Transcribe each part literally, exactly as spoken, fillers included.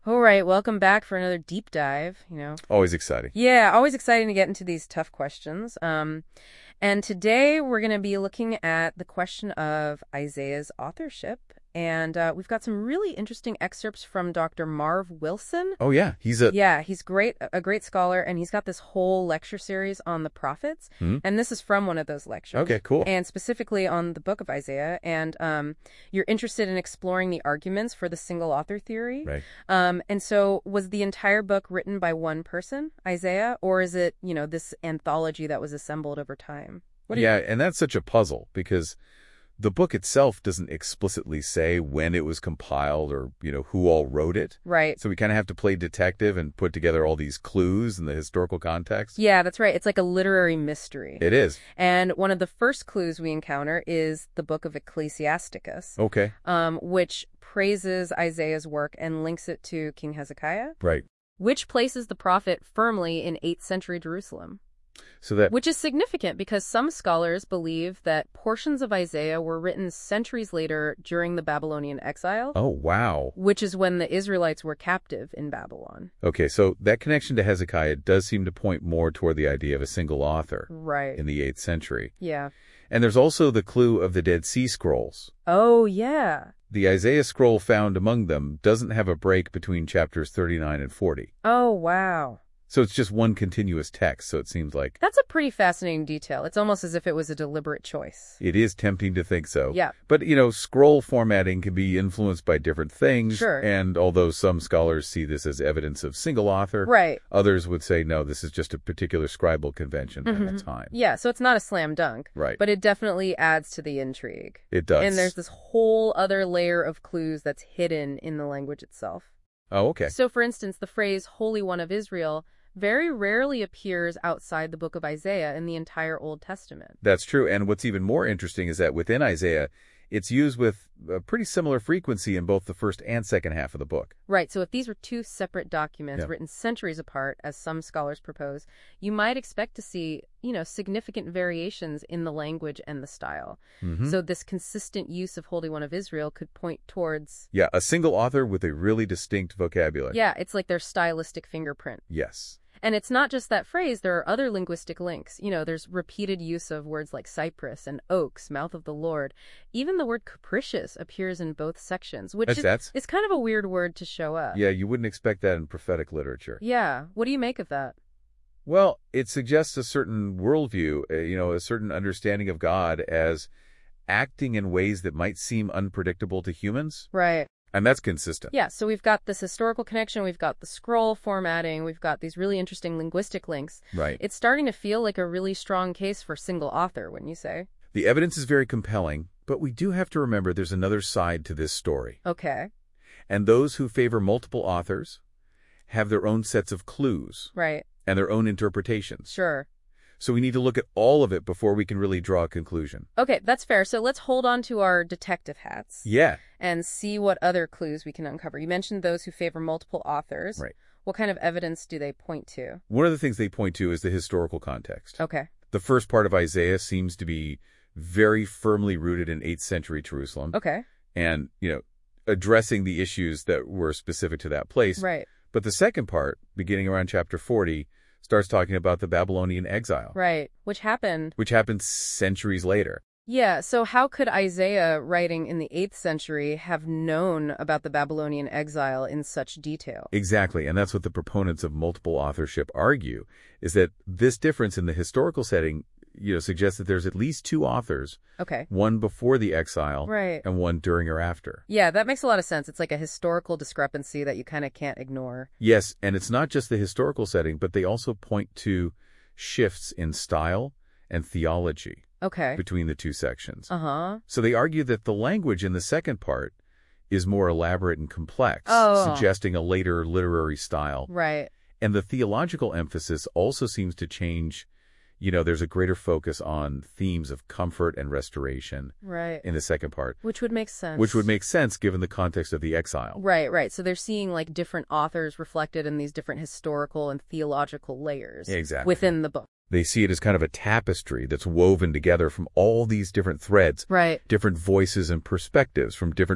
All right, welcome back for another deep dive, you know. Always exciting. Yeah, always exciting to get into these tough questions. Um, and today we're going to be looking at the question of Isaiah's authorship. And uh, we've got some really interesting excerpts from Doctor Marv Wilson. Oh, yeah. He's a... Yeah, he's great, a great scholar, and he's got this whole lecture series on the prophets. Hmm? And this is from one of those lectures. Okay, cool. And specifically on the book of Isaiah. And um, you're interested in exploring the arguments for the single author theory. Right. Um, and so was the entire book written by one person, Isaiah, or is it, you know, this anthology that was assembled over time? What do yeah, you... and that's such a puzzle because the book itself doesn't explicitly say when it was compiled or, you know, who all wrote it. Right. So we kind of have to play detective and put together all these clues in the historical context. Yeah, that's right. It's like a literary mystery. It is. And one of the first clues we encounter is the book of Ecclesiasticus. Okay. Um, which praises Isaiah's work and links it to King Hezekiah. Right. Which places the prophet firmly in eighth century Jerusalem. So that... Which is significant because some scholars believe that portions of Isaiah were written centuries later during the Babylonian exile. Oh, wow. Which is when the Israelites were captive in Babylon. Okay, so that connection to Hezekiah does seem to point more toward the idea of a single author. Right. In the eighth century. Yeah. And there's also the clue of the Dead Sea Scrolls. Oh, yeah. The Isaiah scroll found among them doesn't have a break between chapters thirty-nine and forty. Oh, wow. So it's just one continuous text, so it seems like... That's a pretty fascinating detail. It's almost as if it was a deliberate choice. It is tempting to think so. Yeah. But, you know, scroll formatting can be influenced by different things. Sure. And although some scholars see this as evidence of single author, right. Others would say, no, this is just a particular scribal convention mm-hmm. at the time. Yeah, so it's not a slam dunk. Right. But it definitely adds to the intrigue. It does. And there's this whole other layer of clues that's hidden in the language itself. Oh, okay. So, for instance, the phrase Holy One of Israel very rarely appears outside the book of Isaiah in the entire Old Testament. That's true. And what's even more interesting is that within Isaiah, it's used with a pretty similar frequency in both the first and second half of the book. Right. So if these were two separate documents yeah. written centuries apart, as some scholars propose, you might expect to see, you know, significant variations in the language and the style. Mm-hmm. So this consistent use of Holy One of Israel could point towards... Yeah, a single author with a really distinct vocabulary. Yeah, it's like their stylistic fingerprint. Yes. And it's not just that phrase, there are other linguistic links. You know, there's repeated use of words like cypress and oaks, mouth of the Lord. Even the word capricious appears in both sections, which that's, is that's... it's kind of a weird word to show up. Yeah, you wouldn't expect that in prophetic literature. Yeah. What do you make of that? Well, it suggests a certain worldview, uh, you know, a certain understanding of God as acting in ways that might seem unpredictable to humans. Right. And that's consistent. Yeah, so we've got this historical connection, we've got the scroll formatting, we've got these really interesting linguistic links. Right. It's starting to feel like a really strong case for single author, wouldn't you say? The evidence is very compelling, but we do have to remember there's another side to this story. Okay. And those who favor multiple authors have their own sets of clues. Right. And their own interpretations. Sure. So we need to look at all of it before we can really draw a conclusion. Okay, that's fair. So let's hold on to our detective hats. Yeah. And see what other clues we can uncover. You mentioned those who favor multiple authors. Right. What kind of evidence do they point to? One of the things they point to is the historical context. Okay. The first part of Isaiah seems to be very firmly rooted in eighth century Jerusalem. Okay. And, you know, addressing the issues that were specific to that place. Right. But the second part, beginning around chapter forty, starts talking about the Babylonian exile. Right, which happened. Which happened centuries later. Yeah, so how could Isaiah, writing in the eighth century, have known about the Babylonian exile in such detail? Exactly, and that's what the proponents of multiple authorship argue, is that this difference in the historical setting, you know, suggests that there's at least two authors. Okay. One before the exile. Right. And one during or after. Yeah, that makes a lot of sense. It's like a historical discrepancy that you kind of can't ignore. Yes, and it's not just the historical setting, but they also point to shifts in style and theology. Okay. Between the two sections. Uh-huh. So they argue that the language in the second part is more elaborate and complex, oh. suggesting a later literary style. Right. And the theological emphasis also seems to change. You know, there's a greater focus on themes of comfort and restoration right. in the second part. Which would make sense. Which would make sense given the context of the exile. Right, right. So they're seeing like different authors reflected in these different historical and theological layers exactly. within the book. They see it as kind of a tapestry that's woven together from all these different threads, right. different voices and perspectives from different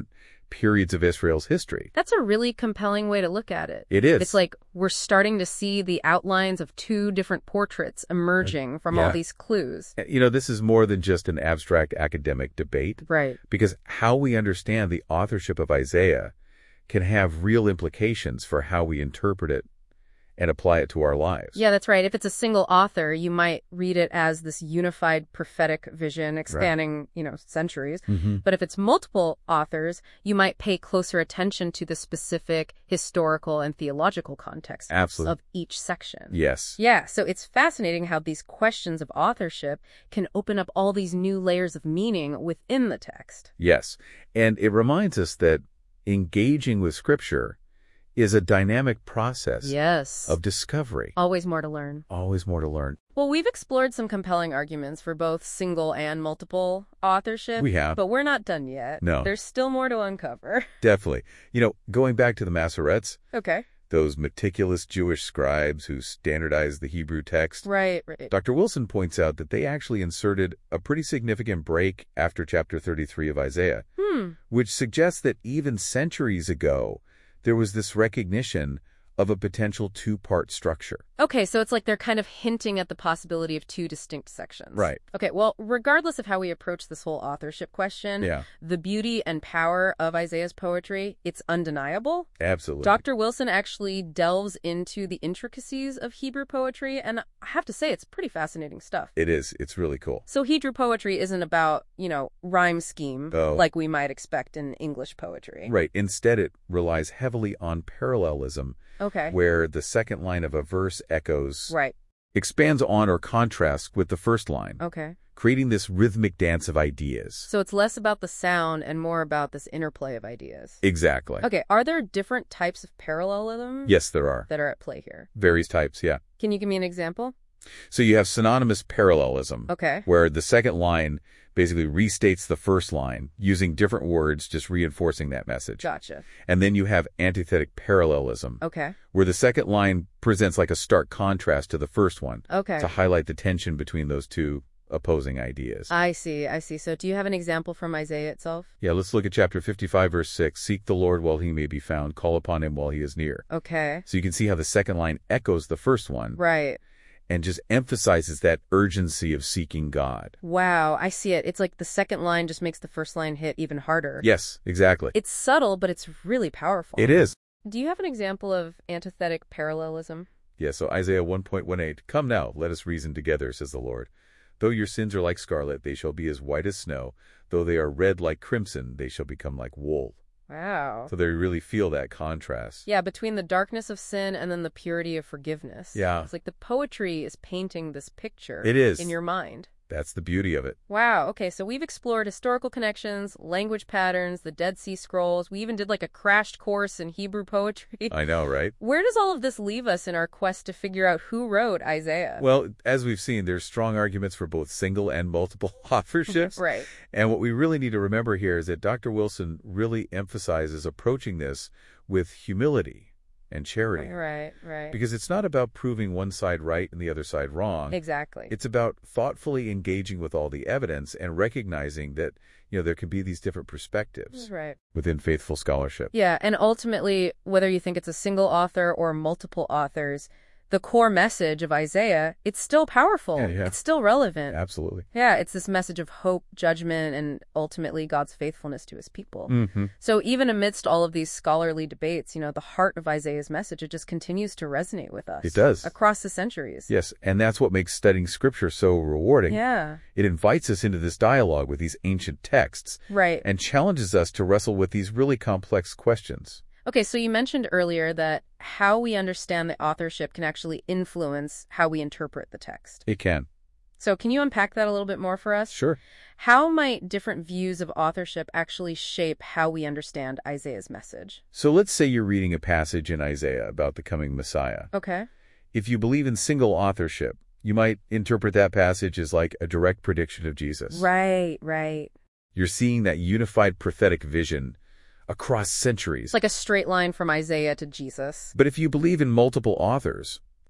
periods of Israel's history. That's a really compelling way to look at it. It is. It's like we're starting to see the outlines of two different portraits emerging from Yeah. all these clues. You know, this is more than just an abstract academic debate, Right. because how we understand the authorship of Isaiah can have real implications for how we interpret it and apply it to our lives. Yeah, that's right. If it's a single author, you might read it as this unified prophetic vision expanning, you know, centuries. Mm-hmm. But if it's multiple authors, you might pay closer attention to the specific historical and theological context Absolutely. of each section. Yes. Yeah, so it's fascinating how these questions of authorship can open up all these new layers of meaning within the text. Yes. And it reminds us that engaging with Scripture is a dynamic process Yes. of discovery. Always more to learn. Always more to learn. Well, we've explored some compelling arguments for both single and multiple authorship. We have. But we're not done yet. No. There's still more to uncover. Definitely. You know, going back to the Masoretes, Okay. those meticulous Jewish scribes who standardized the Hebrew text, Right, right. Doctor Wilson points out that they actually inserted a pretty significant break after chapter thirty-three of Isaiah, Hmm. which suggests that even centuries ago, there was this recognition of a potential two-part structure. Okay, so it's like they're kind of hinting at the possibility of two distinct sections. Right. Okay, well, regardless of how we approach this whole authorship question, Yeah, the beauty and power of Isaiah's poetry, it's undeniable. absolutely. Doctor Wilson actually delves into the intricacies of Hebrew poetry, and I have to say, it's pretty fascinating stuff. It is. It's really cool. So Hebrew poetry isn't about, you know, rhyme scheme Oh. like we might expect in English poetry. Right. Instead, it relies heavily on parallelism, Okay. where the second line of a verse echoes, Right. expands on or contrasts with the first line, Okay. creating this rhythmic dance of ideas. So it's less about the sound and more about this interplay of ideas. Exactly. Okay, are there different types of parallelism Yes, there are. that are at play here? Various types, yeah. Can you give me an example? So you have synonymous parallelism, Okay. where the second line basically restates the first line using different words, just reinforcing that message. Gotcha. And then you have antithetic parallelism, Okay. where the second line presents like a stark contrast to the first one Okay. to highlight the tension between those two opposing ideas. I see, I see. So do you have an example from Isaiah itself? Yeah, let's look at chapter fifty-five, verse six. Seek the Lord while he may be found. Call upon him while he is near. Okay. So you can see how the second line echoes the first one Right. and just emphasizes that urgency of seeking God. Wow, I see it. It's like the second line just makes the first line hit even harder. Yes, exactly. It's subtle, but it's really powerful. It is. Do you have an example of antithetic parallelism? Yeah, so Isaiah one point one eight, Come now, let us reason together, says the Lord. Though your sins are like scarlet, they shall be as white as snow. Though they are red like crimson, they shall become like wool. Wow. So they really feel that contrast. Yeah, between the darkness of sin and then the purity of forgiveness. Yeah. It's like the poetry is painting this picture. It is. In your mind. That's the beauty of it. Wow. Okay, so we've explored historical connections, language patterns, the Dead Sea Scrolls. We even did like a crashed course in Hebrew poetry. I know, right? Where does all of this leave us in our quest to figure out who wrote Isaiah? Well, as we've seen, there's strong arguments for both single and multiple authorships. Right. And what we really need to remember here is that Doctor Wilson really emphasizes approaching this with humility and charity. Right, right. Because it's not about proving one side right and the other side wrong. Exactly. It's about thoughtfully engaging with all the evidence and recognizing that, you know, there can be these different perspectives Right. within faithful scholarship. Yeah, and ultimately, whether you think it's a single author or multiple authors, the core message of Isaiah, it's still powerful. Yeah, yeah. It's still relevant. Absolutely. Yeah, it's this message of hope, judgment, and ultimately God's faithfulness to his people. Mm-hmm. So even amidst all of these scholarly debates, you know, the heart of Isaiah's message, it just continues to resonate with us. It does. Across the centuries. Yes, and that's what makes studying Scripture so rewarding. Yeah. It invites us into this dialogue with these ancient texts Right. and challenges us to wrestle with these really complex questions. Okay, so you mentioned earlier that how we understand the authorship can actually influence how we interpret the text. It can. So can you unpack that a little bit more for us? Sure. How might different views of authorship actually shape how we understand Isaiah's message? So let's say you're reading a passage in Isaiah about the coming Messiah. Okay. If you believe in single authorship, you might interpret that passage as like a direct prediction of Jesus. Right, right. You're seeing that unified prophetic vision across centuries. It's like a straight line from Isaiah to Jesus. But if you believe in multiple authors,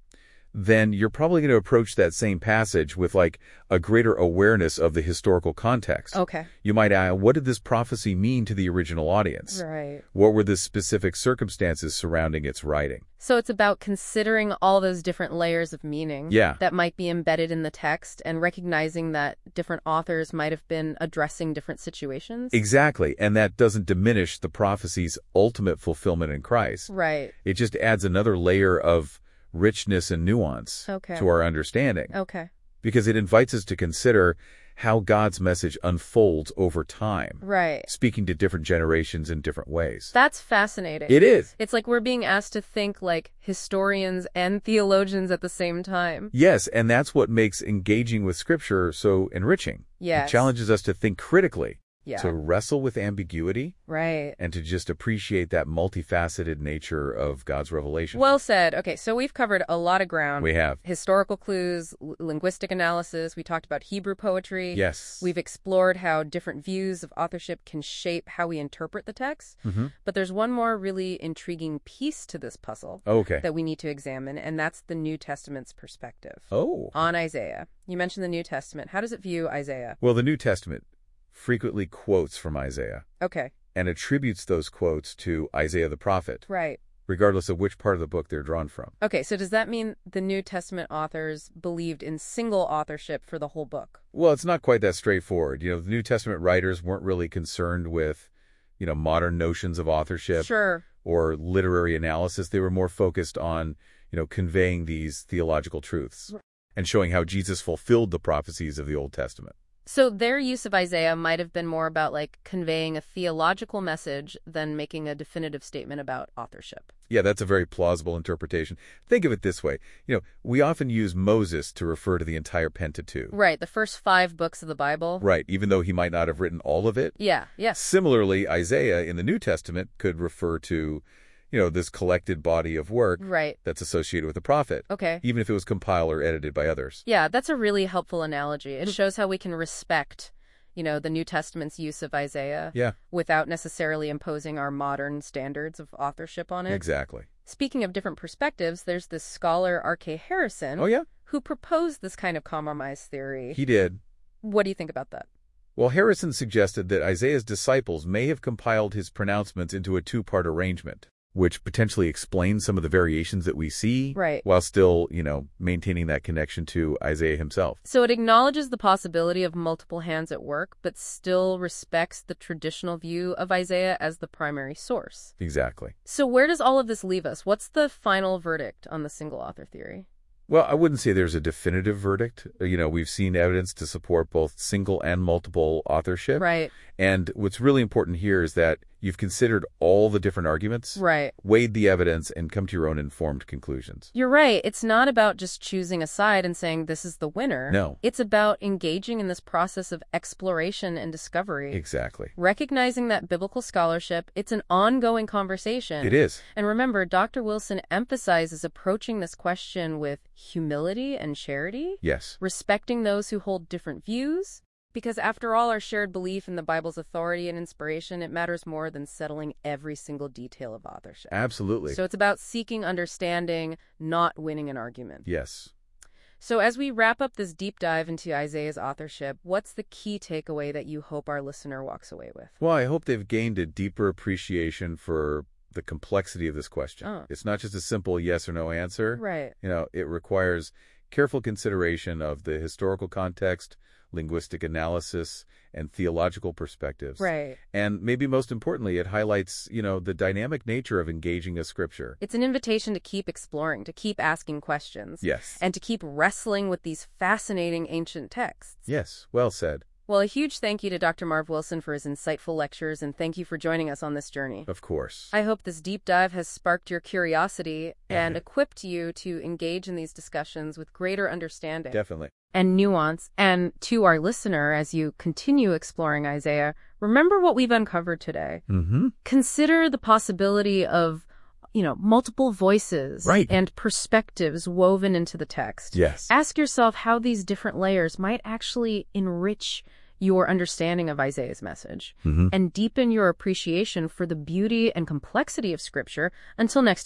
then you're probably going to approach that same passage with like a greater awareness of the historical context. Okay. You might ask, what did this prophecy mean to the original audience? Right. What were the specific circumstances surrounding its writing? So it's about considering all those different layers of meaning Yeah. that might be embedded in the text and recognizing that different authors might have been addressing different situations. Exactly. And that doesn't diminish the prophecy's ultimate fulfillment in Christ. Right. It just adds another layer of richness and nuance Okay. to our understanding. Okay. Because it invites us to consider how God's message unfolds over time, Right. speaking to different generations in different ways. That's fascinating. It is. It's like we're being asked to think like historians and theologians at the same time. Yes, and that's what makes engaging with Scripture so enriching. Yes. It challenges us to think critically, Yeah. to wrestle with ambiguity, Right. and to just appreciate that multifaceted nature of God's revelation. Well said. Okay, so we've covered a lot of ground. We have. Historical clues, l- linguistic analysis. We talked about Hebrew poetry. Yes. We've explored how different views of authorship can shape how we interpret the text. Mm-hmm. But there's one more really intriguing piece to this puzzle Okay. that we need to examine, and that's the New Testament's perspective Oh. on Isaiah. You mentioned the New Testament. How does it view Isaiah? Well, the New Testament frequently quotes from Isaiah Okay, and attributes those quotes to Isaiah the prophet, right. regardless of which part of the book they're drawn from. Okay, so does that mean the New Testament authors believed in single authorship for the whole book? Well, it's not quite that straightforward. You know, the New Testament writers weren't really concerned with, you know, modern notions of authorship Sure. or literary analysis. They were more focused on, you know, conveying these theological truths and showing how Jesus fulfilled the prophecies of the Old Testament. So their use of Isaiah might have been more about like conveying a theological message than making a definitive statement about authorship. Yeah, that's a very plausible interpretation. Think of it this way. You know, we often use Moses to refer to the entire Pentateuch. Right, the first five books of the Bible. Right, even though he might not have written all of it. Yeah, yes. Similarly, Isaiah in the New Testament could refer to, you know, this collected body of work Right. that's associated with the prophet, Okay. even if it was compiled or edited by others. Yeah, that's a really helpful analogy. It shows how we can respect, you know, the New Testament's use of Isaiah Yeah, without necessarily imposing our modern standards of authorship on it. exactly. Speaking of different perspectives, there's this scholar, R K Harrison, Oh, yeah? who proposed this kind of compromise theory. He did. What do you think about that? Well, Harrison suggested that Isaiah's disciples may have compiled his pronouncements into a two-part arrangement, which potentially explains some of the variations that we see, Right. while still, you know, maintaining that connection to Isaiah himself. So it acknowledges the possibility of multiple hands at work, but still respects the traditional view of Isaiah as the primary source. Exactly. So where does all of this leave us? What's the final verdict on the single author theory? Well, I wouldn't say there's a definitive verdict. You know, we've seen evidence to support both single and multiple authorship. Right, And what's really important here is that you've considered all the different arguments, right. weighed the evidence, and come to your own informed conclusions. You're right. It's not about just choosing a side and saying this is the winner. No. It's about engaging in this process of exploration and discovery. Exactly. Recognizing that biblical scholarship, it's an ongoing conversation. It is. And remember, Doctor Wilson emphasizes approaching this question with humility and charity, Yes. respecting those who hold different views. Because after all, our shared belief in the Bible's authority and inspiration, it matters more than settling every single detail of authorship. Absolutely. So it's about seeking understanding, not winning an argument. Yes. So as we wrap up this deep dive into Isaiah's authorship, what's the key takeaway that you hope our listener walks away with? Well, I hope they've gained a deeper appreciation for the complexity of this question. Oh. It's not just a simple yes or no answer. Right. You know, it requires careful consideration of the historical context, linguistic analysis, and theological perspectives. Right. And maybe most importantly, it highlights, you know, the dynamic nature of engaging with Scripture. It's an invitation to keep exploring, to keep asking questions. Yes. And to keep wrestling with these fascinating ancient texts. Yes, well said. Well, a huge thank you to Doctor Marv Wilson for his insightful lectures, and thank you for joining us on this journey. Of course. I hope this deep dive has sparked your curiosity and Mhm. equipped you to engage in these discussions with greater understanding. Definitely. And nuance. And to our listener, as you continue exploring Isaiah, remember what we've uncovered today. Mm-hmm. Consider the possibility of, you know, multiple voices Right. and perspectives woven into the text. Yes. Ask yourself how these different layers might actually enrich your understanding of Isaiah's message Mm-hmm. and deepen your appreciation for the beauty and complexity of Scripture. Until next time,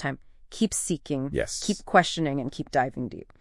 keep seeking, Yes. keep questioning, and keep diving deep.